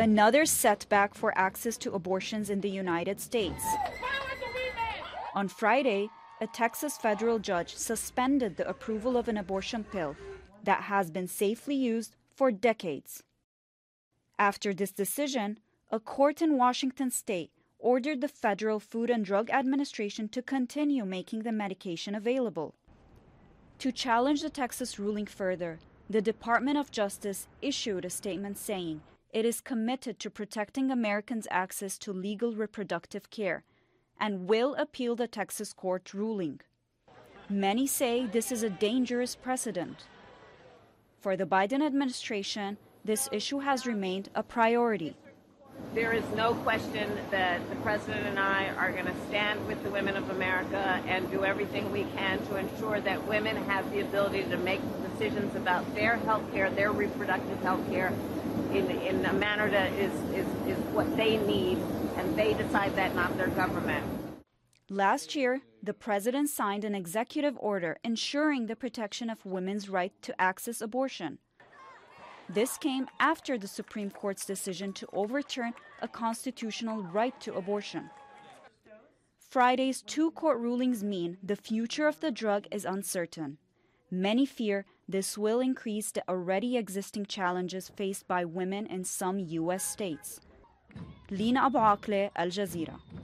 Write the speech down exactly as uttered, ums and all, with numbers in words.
Another setback for access to abortions in the United States. On Friday, a Texas federal judge suspended the approval of an abortion pill that has been safely used for decades. After this decision, a court in Washington state ordered the Federal Food and Drug Administration to continue making the medication available. To challenge the Texas ruling further, the Department of Justice issued a statement saying it is committed to protecting Americans' access to legal reproductive care and will appeal the Texas court ruling. Many say this is a dangerous precedent. For the Biden administration, this issue has remained a priority. There is no question that the President and I are going to stand with the women of America and do everything we can to ensure that women have the ability to make decisions about their health care, their reproductive health care, in, in a manner that is, is, is what they need, and they decide that, not their government. Last year, the President signed an executive order ensuring the protection of women's right to access abortion. This came after the Supreme Court's decision to overturn a constitutional right to abortion. Friday's two court rulings mean the future of the drug is uncertain. Many fear this will increase the already existing challenges faced by women in some U S states. Lina Abu Akleh, Al Jazeera.